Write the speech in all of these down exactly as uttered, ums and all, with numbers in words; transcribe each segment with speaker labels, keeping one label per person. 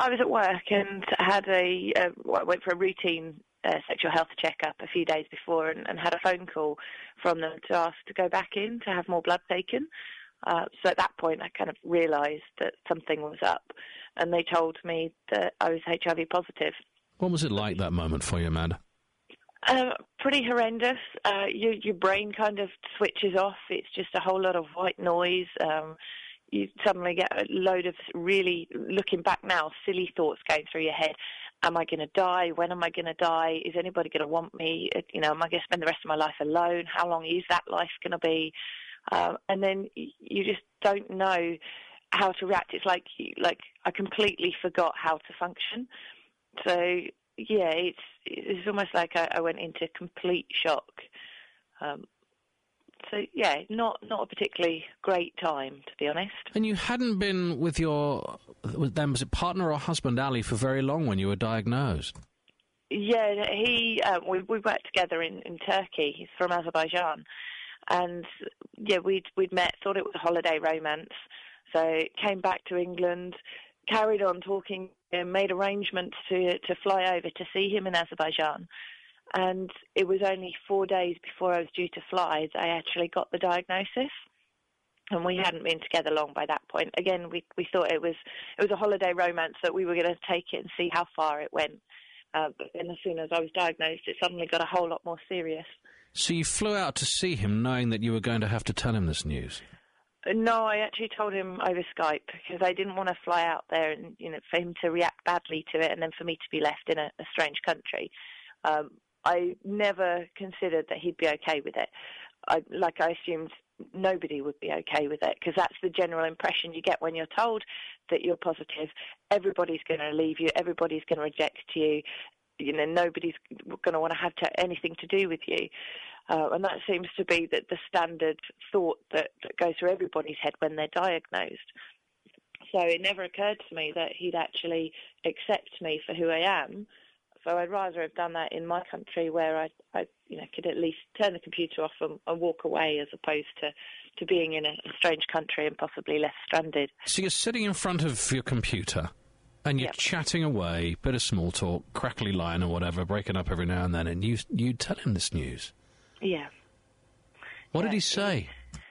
Speaker 1: I was at work and had a uh, well, I went for a routine uh, sexual health checkup a few days before, and, and had a phone call from them to ask to go back in to have more blood taken. Uh, so at that point, I kind of realised that something was up, and they told me that I was H I V positive.
Speaker 2: What was it like, that moment for you, Amanda?
Speaker 1: Uh, pretty horrendous. Uh, your, your brain kind of switches off. It's just a whole lot of white noise. Um, you suddenly get a load of really, looking back now, silly thoughts going through your head. Am I going to die? When am I going to die? Is anybody going to want me? You know, am I going to spend the rest of my life alone? How long is that life going to be? Um, and then you just don't know how to react. It's like, like I completely forgot how to function. So, yeah, it's it's almost like I, I went into complete shock. Um, so, yeah, not not a particularly great time, to be honest.
Speaker 2: And you hadn't been with your, with them, was it partner or husband, Ali, for very long when you were diagnosed?
Speaker 1: Yeah, he um, we we worked together in, in Turkey. He's from Azerbaijan, and yeah, we'd we'd met, thought it was a holiday romance. So came back to England, carried on talking, and made arrangements to to fly over to see him in Azerbaijan. And it was only four days before I was due to fly that I actually got the diagnosis. And we hadn't been together long by that point. Again, we we thought it was it was a holiday romance, that we were going to take it and see how far it went. Uh, but then as soon as I was diagnosed, it suddenly got a whole lot more serious.
Speaker 2: So you flew out to see him knowing that you were going to have to tell him this news?
Speaker 1: No, I actually told him over Skype, because I didn't want to fly out there and, you know, for him to react badly to it and then for me to be left in a, a strange country. Um, I never considered that he'd be okay with it. I, like I assumed nobody would be okay with it, because that's the general impression you get when you're told that you're positive. Everybody's going to leave you. Everybody's going to reject you. You know, nobody's going to want to have to, anything to do with you. Uh, and that seems to be the, the standard thought that, that goes through everybody's head when they're diagnosed. So it never occurred to me that he'd actually accept me for who I am. So I'd rather have done that in my country, where I, I you know, could at least turn the computer off and, and walk away, as opposed to, to being in a, a strange country and possibly left stranded.
Speaker 2: So you're sitting in front of your computer and you're
Speaker 1: yep. chatting
Speaker 2: away, bit of small talk, crackly line or whatever, breaking up every now and then, and you you tell him this news.
Speaker 1: Yeah.
Speaker 2: What
Speaker 1: yeah.
Speaker 2: did he say?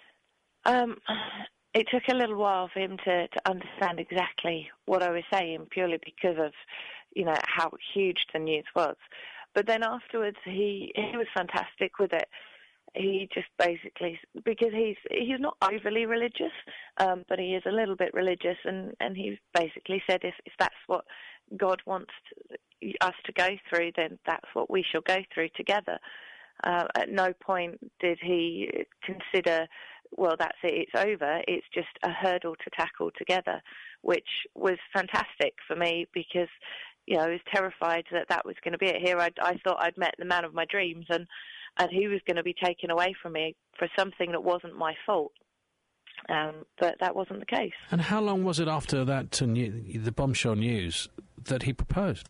Speaker 1: Um, it took a little while for him to, to understand exactly what I was saying, purely because of, you know, how huge the news was. But then afterwards, he he was fantastic with it. He just basically, because he's he's not overly religious, um, but he is a little bit religious, and, and he basically said, if, if that's what God wants to, us to go through, then that's what we shall go through together. Uh, at no point did he consider, well, that's it, it's over. It's just a hurdle to tackle together, which was fantastic for me, because, you know, I was terrified that that was going to be it. Here I'd, I thought I'd met the man of my dreams, and, and he was going to be taken away from me for something that wasn't my fault. Um, but that wasn't the case.
Speaker 2: And how long was it after that, uh, new, the bombshell news, that he proposed?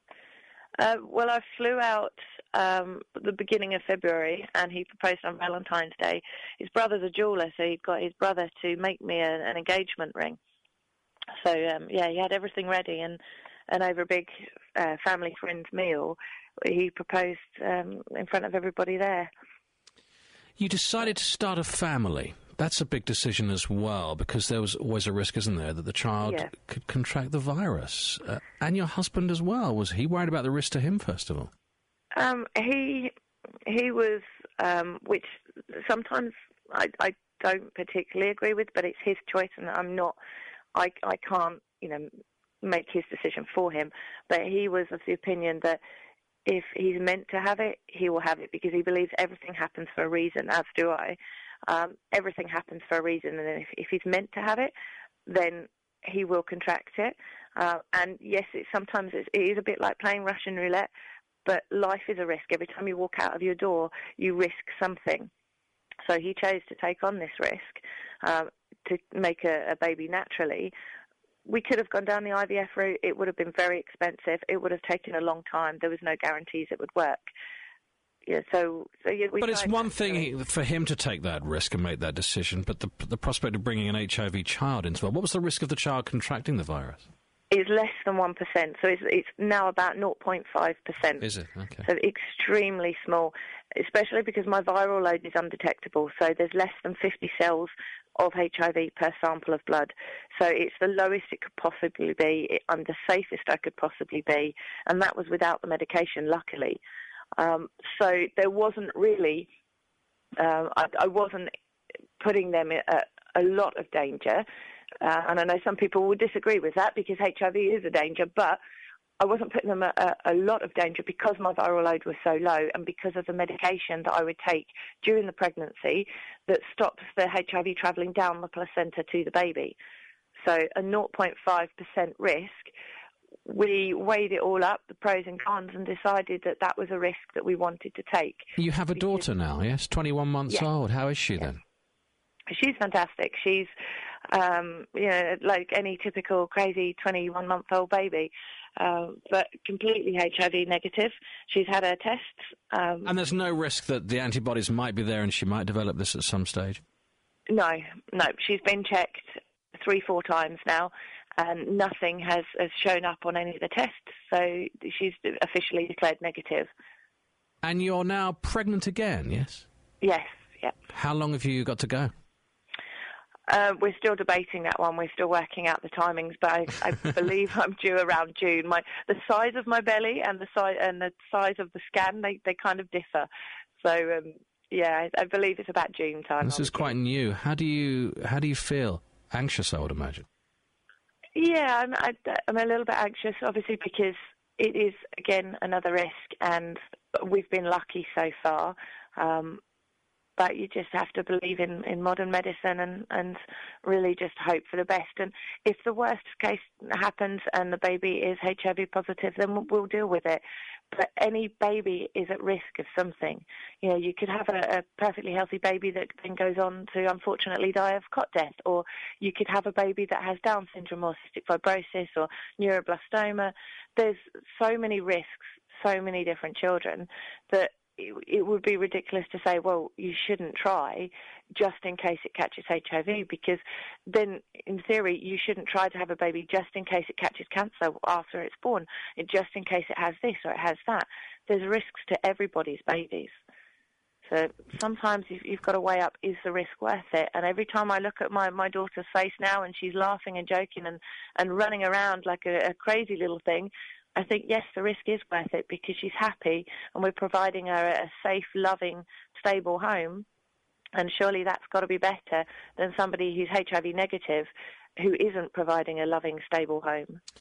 Speaker 1: Uh, well, I flew out um, at the beginning of February, and he proposed on Valentine's Day. His brother's a jeweller, so he'd got his brother to make me a, an engagement ring. So, um, yeah, he had everything ready, and, and over a big uh, family friend meal, he proposed um, in front of everybody there.
Speaker 2: You decided to start a family. That's a big decision as well, because there was always a risk, isn't there, that the child
Speaker 1: yeah.
Speaker 2: could contract the virus. Uh, and your husband as well. Was he worried about the risk to him, first of all?
Speaker 1: Um, he he was, um, which sometimes I, I don't particularly agree with, but it's his choice, and I'm not, I, I can't, you know, make his decision for him. But he was of the opinion that if he's meant to have it, he will have it, because he believes everything happens for a reason, as do I. Um, everything happens for a reason, and if, if he's meant to have it, then he will contract it. Uh, and yes, it, sometimes it's, it is a bit like playing Russian roulette, but life is a risk. Every time you walk out of your door, you risk something. So he chose to take on this risk um, to make a, a baby naturally. We could have gone down the I V F route. It would have been very expensive. It would have taken a long time. There was no guarantees it would work. Yeah, so, so yeah, we
Speaker 2: but it's one thing
Speaker 1: he,
Speaker 2: for him to take that risk and make that decision, but the the prospect of bringing an H I V child into it, what was the risk of the child contracting the virus?
Speaker 1: It's less than one percent, so it's, it's now about zero point five percent.
Speaker 2: Is it? Okay.
Speaker 1: So extremely small, especially because my viral load is undetectable, so there's less than fifty cells of H I V per sample of blood. So it's the lowest it could possibly be, and the safest I could possibly be, and that was without the medication, luckily. Um, so there wasn't really, uh, I, I wasn't putting them at a lot of danger. Uh, and I know some people will disagree with that because H I V is a danger, but I wasn't putting them at a, a lot of danger because my viral load was so low and because of the medication that I would take during the pregnancy that stops the H I V travelling down the placenta to the baby. So a zero point five percent risk. We weighed it all up, the pros and cons, and decided that that was a risk that we wanted to take.
Speaker 2: You have a daughter now, yes? twenty-one months
Speaker 1: yes.
Speaker 2: old. How is she
Speaker 1: yes.
Speaker 2: then?
Speaker 1: She's fantastic. She's, um, you know, like any typical crazy twenty-one-month-old baby, uh, but completely H I V negative. She's had her tests. Um,
Speaker 2: and there's no risk that the antibodies might be there and she might develop this at some stage?
Speaker 1: No, no. She's been checked three, four times now, and nothing has, has shown up on any of the tests, so she's officially declared negative.
Speaker 2: And you're now pregnant again, yes?
Speaker 1: Yes, yeah.
Speaker 2: How long have you got to go?
Speaker 1: Uh, we're still debating that one. We're still working out the timings, but I, I believe I'm due around June. My the size of my belly and the size and the size of the scan they, they kind of differ. So um, yeah, I, I believe it's about June time.
Speaker 2: This is quite new. How do you how do you feel? Anxious, I would imagine.
Speaker 1: Yeah, I'm I, I'm a little bit anxious, obviously, because it is again another risk, and we've been lucky so far. Um, But you just have to believe in, in modern medicine and, and really just hope for the best. And if the worst case happens and the baby is H I V positive, then we'll, we'll deal with it. But any baby is at risk of something. You know, you could have a, a perfectly healthy baby that then goes on to unfortunately die of cot death, or you could have a baby that has Down syndrome or cystic fibrosis or neuroblastoma. There's so many risks, so many different children that it would be ridiculous to say, well, you shouldn't try just in case it catches H I V, because then, in theory, you shouldn't try to have a baby just in case it catches cancer after it's born, just in case it has this or it has that. There's risks to everybody's babies. So sometimes you've, you've got to weigh up, is the risk worth it? And every time I look at my, my daughter's face now and she's laughing and joking and, and running around like a, a crazy little thing, I think, yes, the risk is worth it because she's happy and we're providing her a safe, loving, stable home. And surely that's got to be better than somebody who's H I V negative who isn't providing a loving, stable home.